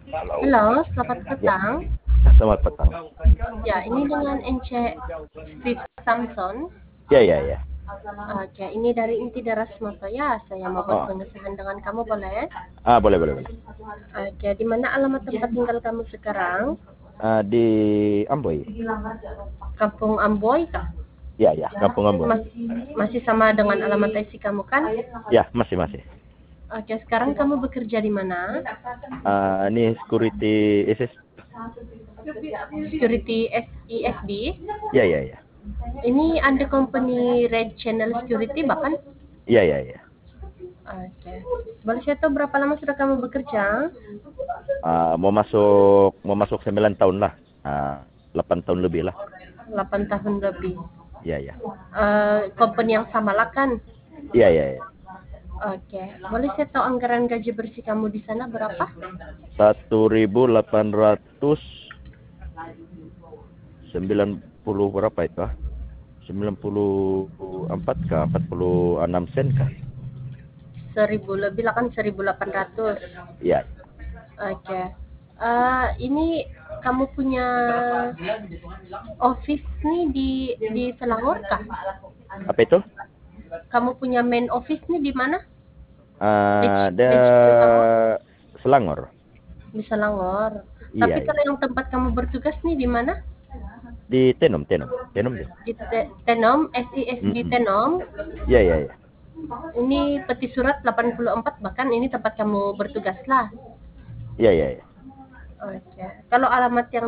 Halo, selamat Ya, petang. selamat petang. Ya, ini dengan NC Fifth Samson. Ya, ya, ya. Oke, ini dari Inti Daras Moto ya. Saya mau buat Oh, pengesahan dengan kamu boleh? boleh, boleh, boleh. Oke, di mana alamat tempat tinggal kamu sekarang? Di Amboy. Kampung Amboy kah? Ya, ya, Kampung Amboy. Masih sama dengan alamat IC kamu kan? Ya, masih, masih. Oke, sekarang kamu bekerja di mana? Ini security SS. Security SISB. Ya, ya, ya. Ini Anda company Red Channel Security bahkan? Ya, ya, ya. Oke. Boleh saya tahu berapa lama sudah kamu bekerja? Mau masuk 9 tahun lah. 8 tahun lebih lah. 8 tahun lebih. Ya, ya. Company yang sama lah kan? Ya, ya, ya. Oke. Boleh saya tahu anggaran gaji bersih kamu di sana berapa? 1.890 berapa itu? 94 kah? 46 sen kah? 1000 lebih lah kan, 1800. Ya. Oke. Ini kamu punya office nih di Selangor kah? Apa itu? Kamu punya main office nih di mana? Ada HQ kamu Selangor. di Selangor. Iya, Tapi iya. kalau yang tempat kamu bertugas nih di mana? Di Tenom deh. Di Tenom, SISB Mm-mm. Tenom. Iya, iya, iya. Ini peti surat 84, bahkan ini tempat kamu bertugas lah. Iya, iya, iya. Oke. Kalau alamat yang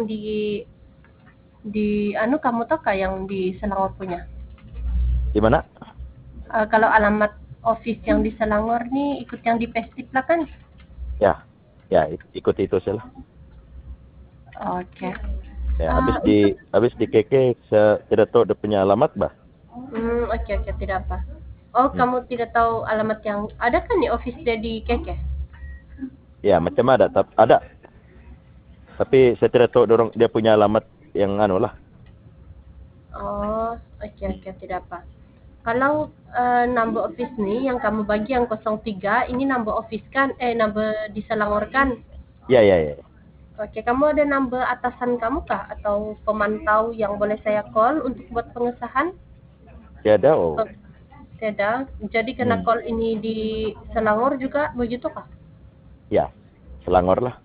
di anu kamu tahu kah yang di Selangor punya? Di mana? Kalau alamat office yang di Selangor nih ikut yang di Pestip lah kan? Ya, ya ikut itu sih lah. Oke. Ya, Untuk habis di KK saya tidak tahu dia punya alamat, bah. oke oke tidak apa. Oh, Hmm. kamu tidak tahu alamat yang ada kan di office dia di Keke? Ya, macam ada. Tapi saya tidak tahu dia punya alamat yang anu lah. Oh, oke oke tidak apa. Kalau number office nih yang kamu bagi yang 03 ini number office kan number di Selangor kan? Iya, iya, iya. Oke, kamu ada number atasan kamu kah atau pemantau yang boleh saya call untuk buat pengesahan? Tiada, oh. Oh, tidak. Jadi kena Hmm. call ini di Selangor juga begitu kah? Ya, Selangor lah.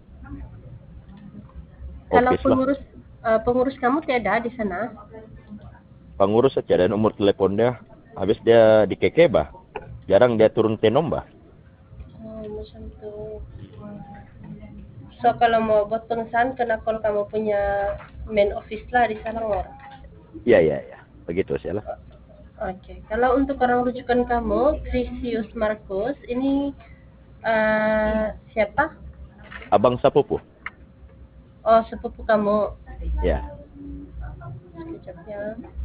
Kalau Office lah. pengurus kamu tidak di sana? Pengurus saja dan nomor teleponnya. Habis dia di KK, bah. Jarang dia turun Tenom, bah. Oh, macam tu. So kalau mau buat pengesahan kena call kamu punya main office lah di Selangor. Iya, iya, iya. Begitu sih lah. Oke, kalau untuk orang rujukan kamu, Crisius Marcus, ini siapa? Abang Sapupu. Oh, sepupu kamu. Ya. Sekejap ya.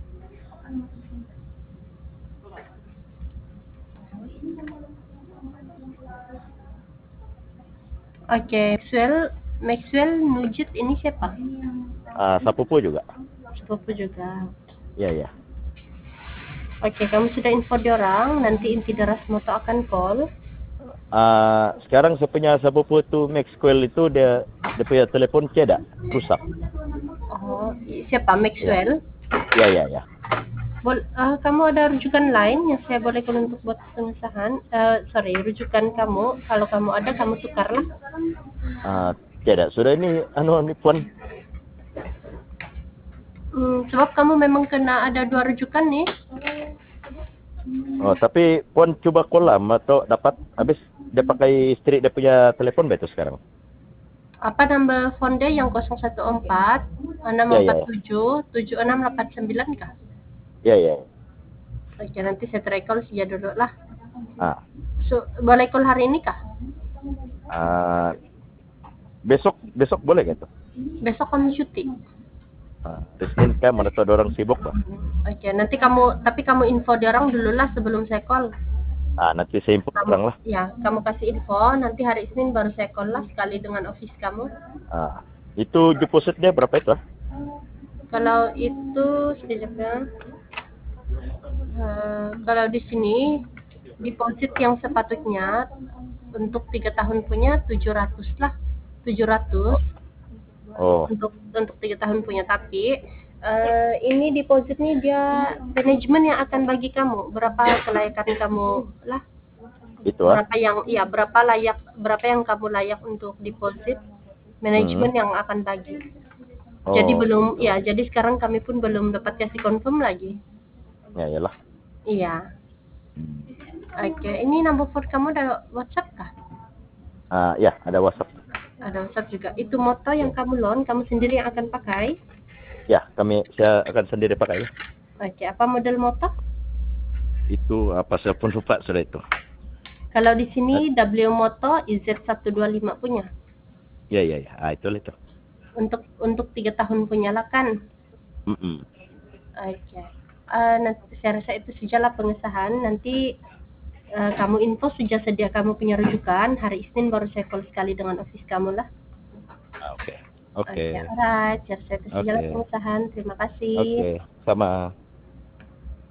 Oke, Maxwell Nujit ini siapa? Sapupu juga. Sepupu juga. Iya, iya. Oke, kamu sudah info diorang, nanti Inti Daras Moto akan call. Sekarang saya punya sepupu itu Maxwell itu dia punya telepon cedek rusak. Oh, siapa? Ya, Maxwell? ya, ya, ya. Kamu ada rujukan lain yang saya boleh call untuk buat pengesahan? Sorry, rujukan kamu. Kalau kamu ada, kamu tukarlah. Cedek. Sudah ini ini puan. Sebab kamu memang kena ada 2 rujukan nih. Oh, tapi puan coba kolam atau dapat habis dia pakai istri dia punya telepon betul sekarang. Apa number phone dia yang 014 Ya, ya, ya. 647 7689 kah? Ya, ya. Oke, nanti saya try call saja dulu lah. Ah, So, boleh call hari ini kah? ah, besok boleh gitu. Besok kami cuti. Senin kan mana tahu orang sibuk, bah. Oke, nanti tapi kamu info dia orang dulu lah sebelum saya call. Nanti saya input orang lah. Ya, kamu kasih info, nanti hari Senin baru saya call lah sekali dengan office kamu. Itu depositnya berapa itu? Kalau itu sekejap ya. Kalau di sini deposit yang sepatutnya untuk 3 tahun punya 700 lah. 700 Oh, untuk 3 tahun punya. Tapi ini deposit nih dia manajemen yang akan bagi kamu berapa kelayakan kamu lah, itu ah. berapa yang kamu layak untuk deposit, manajemen yang akan bagi. Jadi Oh, belum gitu. ya, jadi sekarang kami pun belum dapat kasih confirm lagi. Ya, iyalah. Iya. Hmm. Oke, ini nomor phone kamu ada WhatsApp kah? Ya, ada WhatsApp. Ada WhatsApp juga. Itu motor yang kamu loan, kamu sendiri yang akan pakai? Ya, saya akan sendiri pakai. Oke, apa model motor? Itu apa, saya pun lupa sudah itu. Kalau di sini W Moto IZ125 punya. Ya. Itulah itu. Untuk 3 tahun punya lah kan. Mm-mm. Oke. Nanti saya rasa itu sajalah pengesahan. Nanti kamu info sudah sedia kamu punya rujukan. Hari Isnin baru saya call sekali dengan office kamu lah. Oke. Oke, Oke. alright. Saya rasa itu sajalah Oke. pengesahan. Terima kasih. Oke. Sama.